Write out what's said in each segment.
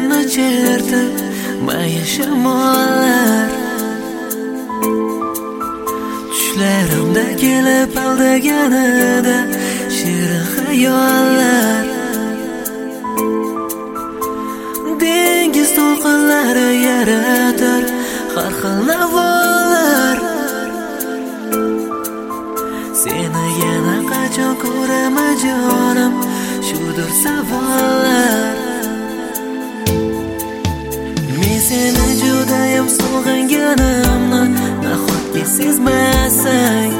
izimni chertib mayin shamollar tushlarimda kelib aldaganida shirin xayollar dengiz to'lqinlari yaratar har xil navolar seni yana qachon ko'raman jonim shudir savollar men seni judayam sog'inganimni nahotki sezmasang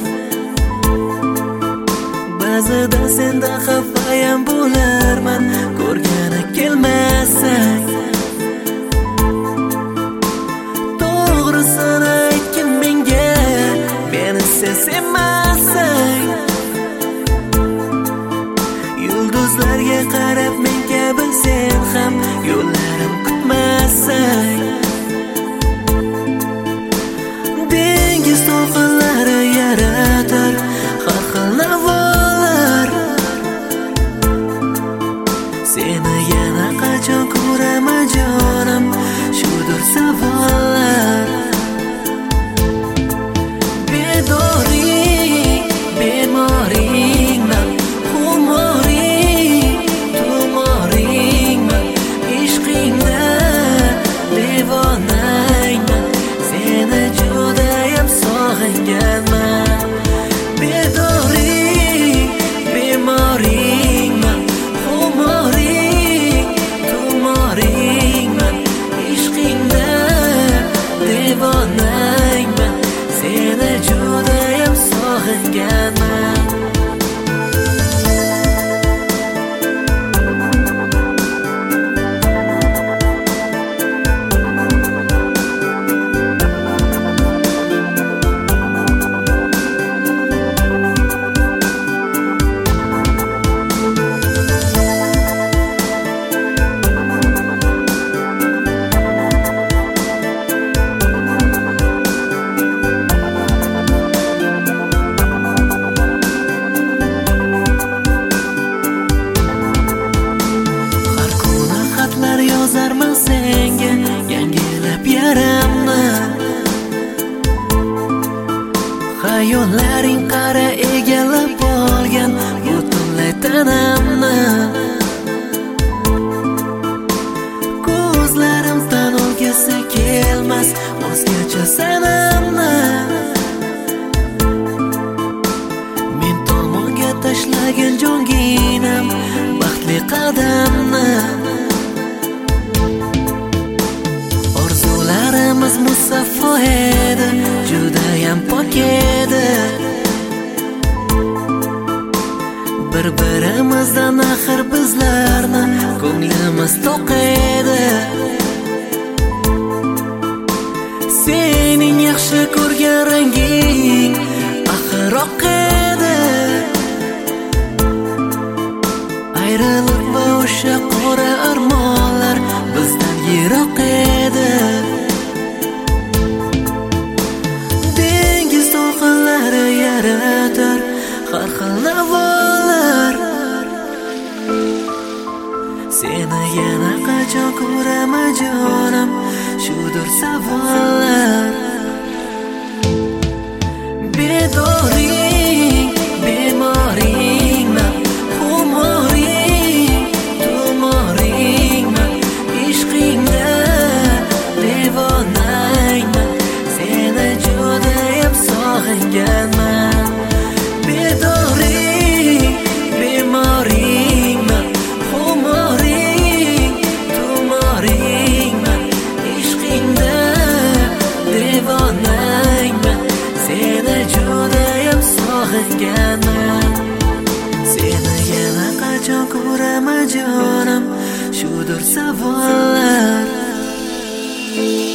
ba'zida sendan xafayam bo'larman ko'rgani kelmasang to'g'risini aytgin menga meni sevmasang yulduzlarga qarab men kabi sen ham yo'llarim kutmasang dengiz to'lqinlari yaratar har xil navolar seni yana qachon ko'raman jonim shudir savollar bedoring bemoringman xumoring tumoringman ishqingda devonangman seni judayam sog'inganman bedoring bemoringman xumoring tumoringman ishqingda devonangman seni judayam sog'inganman yozarman senga yangilab yaramni xayollaring qara egallab olgan butunlay tanamni ko'zlarim tan olgisi kelmas o'zgacha sanamni men tomonga tashlagan jonginam baxtli qadamni orzularimiz musaffo edi judayam pok edi bir-birimizdan axir bizlarni ko'nglimiz to'q edi sening yaxshi ko'rgan ranging axir oq edi ayriliq va o'sha qora armonlar bizdan yiroq edi dengiz to'lqinlari yaratar har xil navolar seni yana qachon ko'raman jonim shudir savollar bedoring bemoringman xumoring tumoringman ishqingda devonangman seni judayam sog'inganman bedoring bemoringman xumoring tumoringman ishqingda devonangman seni judayam sog'inganman seni yana qachon ko'raman jonim shudir savollar